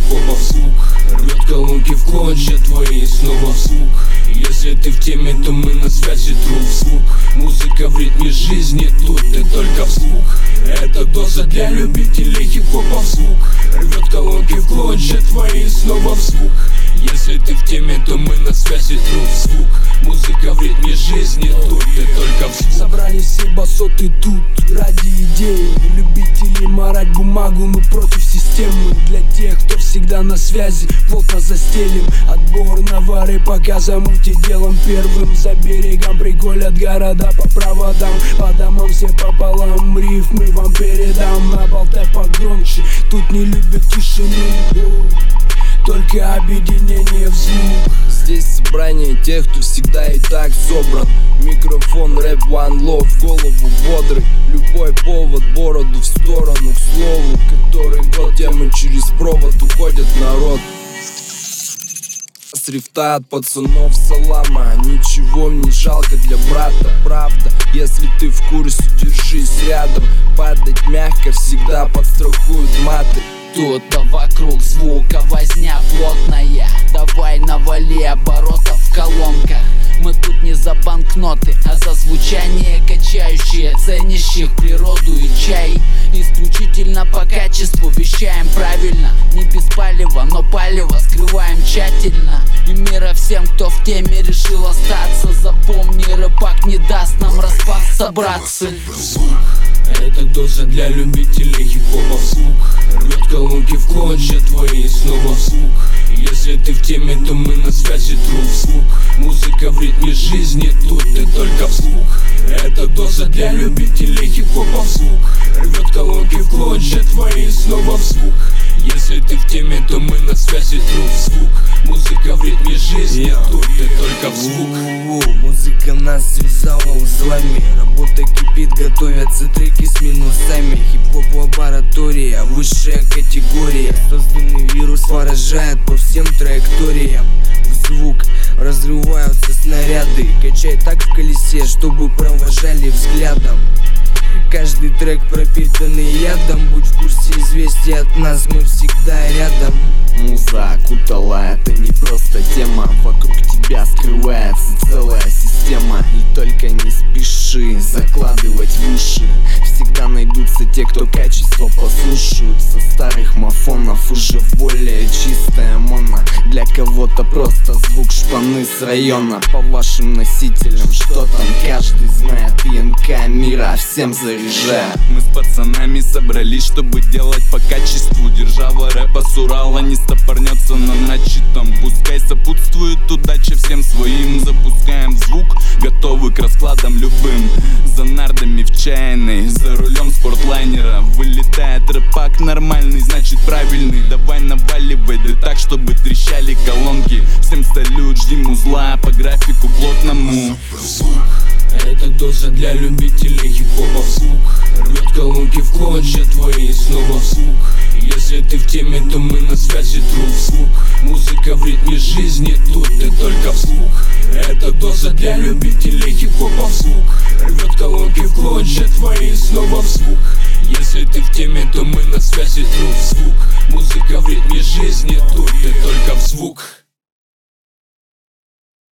хип-хопа в звук. Рвет колонки в клочья твои, снова в звук. Если ты в теме, то мы на связи, true в звук. Музыка в ритме жизни, тут ты только в звук. Это доза для любителей хип-хопа в звук. Рвет колонки в клочья твои, снова в звук. Если ты в теме, то мы на связи, true в звук. Музыка в ритме жизни, тут ты только в звук. Собрались все басоты тут ради идеи. Любители марать бумагу, мы против системы. Для тех, кто всегда на связи, плотно застелим. Отбор на вары, пока замути делом первым. За берегом приколят города по проводам. По домам все пополам, рифмы вам передам. Наболтай погромче, тут не любят тишину, только объединение в звук. Здесь собрание тех, кто всегда и так собран. Микрофон, рэп, one love, голову бодрый. Любой повод, бороду в сторону, к слову. Который год темы через провод уходит народ. С рифта от пацанов салама. Ничего не жалко для брата, правда. Если ты в курсе, держись рядом. Падать мягко всегда подстрахуют маты. Тут-то вокруг звука возня плотная. Давай навали оборотов в колонках. Мы тут не за банкноты, а за звучание качающее, ценящих природу и чай. Исключительно по качеству вещаем правильно. Не без палева, но палево скрываем тщательно. И мира всем, кто в теме решил остаться. Запомни, рэпак не даст нам распасться, братцы. Это доза для любителей хип-хопа в звук. Рвет колонки в клочья твои, снова в звук. Если ты в теме, то мы на связи, true в звук. Музыка в ритме жизни, тут ты только в звук. Это доза для любителей хип-хопа в звук. Рвет колонки в клочья твои, снова в звук. Если ты в теме, то мы на связи, true в звук. Музыка в ритме жизни, тут ты только в звук. Музыка нас связала узлами. Работа кипит, готовятся треки с минусами. Хип-хоп лаборатория, высшая категория. Созданный вирус поражает по всем траекториям. В звук разрываются снаряды. Качай так в колесе, чтобы провожали взглядом. Каждый трек пропитанный ядом. Будь в курсе известий от нас, мы всегда рядом. Муза окутала, это не просто тема. Вокруг тебя скрывается целая система. И только не спеши закладывать в уши. Всегда найдутся те, кто качество послушают. Со старых мафонов уже в более чистая моно. Для кого-то просто звук шпаны с района. По вашим носителям, что там каждый знает. янка мира всем заряжает. Мы с пацанами собрались, чтобы делать по качеству. Держава рэпа с Урала не стопорнется на начатом. Пускай сопутствует удача всем своим. Запускаем звук, готовы к раскладам любым. За нардами в чайной, за рулем спортлайнера. Вылетает рэпак нормальный, значит правильный. Давай наваливай, да так, чтобы трещали колонки. Всем салют, ждим узла по графику плотному. Это доза для любителей хип-хопа в звук. Рвет колонки в клочья твои, снова в звук. Если ты в теме, то мы на связи, true в звук. Музыка в ритме жизни, тут ты только в звук. Это доза для любителей хип-хопа в звук. Рвет колонки в клочья твои, снова в звук. Если ты в теме, то мы на связи, true в звук. Музыка в ритме жизни, тут ты только в звук.